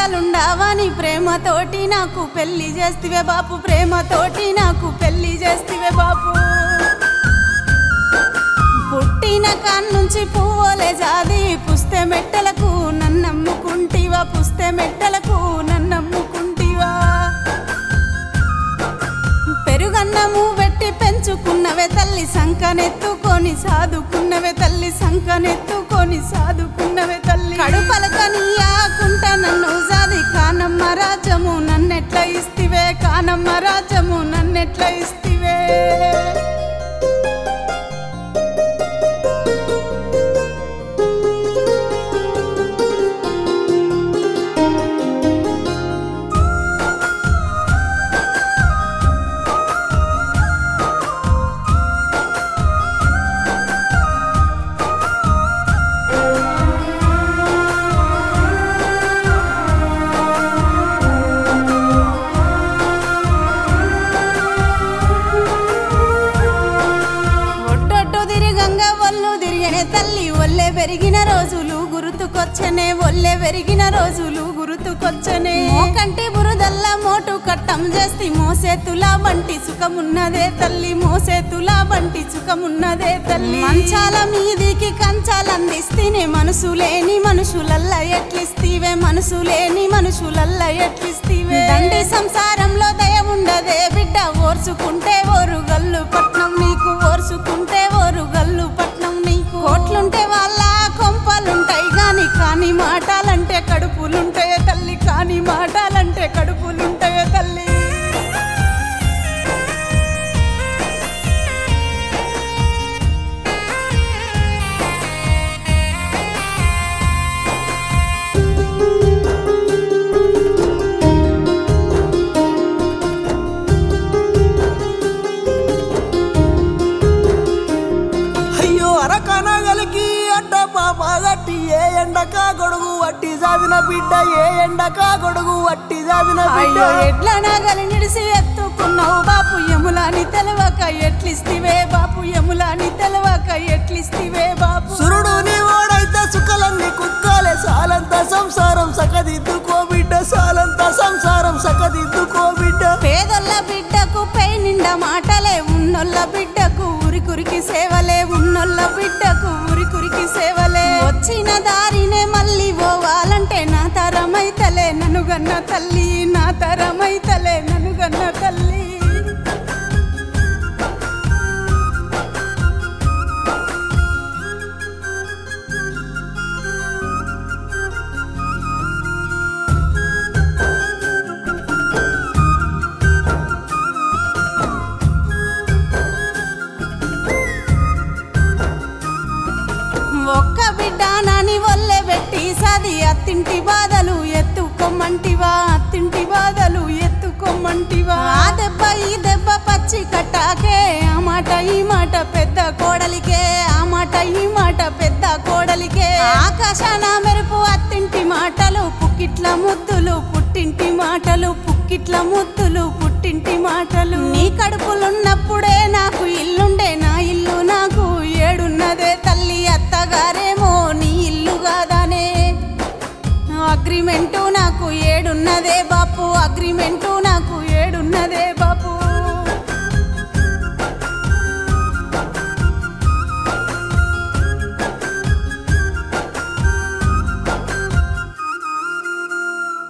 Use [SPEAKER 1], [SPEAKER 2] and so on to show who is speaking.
[SPEAKER 1] చల్లగుండాలని ప్రేమతోటి నాకు పెళ్లి చేస్తివే బాపు, ప్రేమతోటి నాకు పెళ్లి చేస్తివే బాపు. పుట్టిన కాన్నుంచి పువ్వులే జాది పుస్తే మెట్టలకు నన్నమ్ముకుంటివా, పుస్తే మెట్టలకు నన్నమ్ముకుంటివా. పెరుగన్నము పెట్టి పెంచుకున్నవే తల్లి, సంకనెత్తుకొని సాదుకున్నవే తల్లి, సంకనెత్తుకొని సాదుకున్నవే తల్లి. కడుపలకని ఆకుంట నన్ను జాది కానమ్మ రాజ్యము నన్నెట్ల ఇస్తివే, కానమ్మ రాజ్యము నన్నెట్ల ఇస్తివే. తల్లి ఒల్లే పెరిగిన రోజులు గుర్తుకొచ్చనే, ఒల్లే పెరిగిన రోజులు గుర్తుకొచ్చనే. మోకంటి బురదల్లా మోటు కట్టం చేస్తి మోసేతులా బంటి సుఖమున్నదే తల్లి, మోసేతులా బంటి సుఖమున్నదే తల్లి. మంచాల మీదికి కంచాలందిస్తేనే మనసు లేని మనుషులల్లా ఎట్లిస్తీవే, మనసు లేని మనుషులల్లా ఎట్లిస్తీవే. దండి సంసారంలో దయ ఉండదే బిడ్డ, ఓర్చుకుంటే ఓరు గల్లు పట్నం నీకు, ఓర్చుకుంటే ఓరు గల్లు పట్నం నీకు. కోట్లుంటే వాళ్ళ కొంపలుంటాయి గాని కాని మాటలంటే కడుపులుంటాయే తల్లి, కాని మాటలంటే కడుపులుంటాయే తల్లి.
[SPEAKER 2] అరకనగలికి అడ్డ పాప గట్టి ఏ ఎండకా గొడుగు వట్టి జావిన బిడ్డ, ఏ ఎండకా గొడుగు వట్టి జావిన బిడ్డ.
[SPEAKER 1] ఎడ్ల నాగలి నిడిసి ఎత్తుకున్నావు బాపు యములాని తెలవక ఎట్లిస్తివే బాపు, యములాని తెలవక ఎట్లిస్తివే బాపు.
[SPEAKER 2] సురుడు నీ ఓడైతే సుఖలన్నీ కుక్కాలే, సాలంత సంసారం సకదిద్దుకో బిడ్డ, సాలంత సంసారం సకదిద్దుకో బిడ్డ.
[SPEAKER 1] పేదొల్ల బిడ్డకు పై నిండా మాటలే, ఉన్నొల్ల బిడ్డకు ఉరికురికి సేవలే, ఉన్నొల్ల బిడ్డకు ఉరికురికి సేవలే. వచ్చిన దారినే మళ్ళీ పోవాలంటే నా తరమైతలే ననుగన్న తల్లి, నా తరమైతలే ననుగన్న తల్లి. ఒక్క బిడ్డ నాని ఒల్లె పెట్టి సది అత్తింటి బాధలు ఎత్తుకోమంటివా, అత్తింటి బాధలు ఎత్తుకోమంటివా. ఆ దెబ్బ ఈ దెబ్బ పచ్చి కట్టాకే, ఆ మాట ఈ మాట పెద్ద కోడలికే, ఆ మాట ఈ మాట పెద్ద కోడలికే. ఆకాశాన మెరుపు అత్తింటి మాటలు పుక్కిట్ల ముద్దులు పుట్టింటి మాటలు, పుక్కిట్ల ముద్దులు పుట్టింటి మాటలు. నీ కడుపులున్నప్పుడే నాకు ఇల్లుండే, నా ఇల్లు నాకు ఏడున్నదే తల్లి, అత్తగారేమో నీ ఇల్లు కాదానే. అగ్రిమెంటు నాకు ఏడున్నదే బాపు, అగ్రిమెంటు నాకు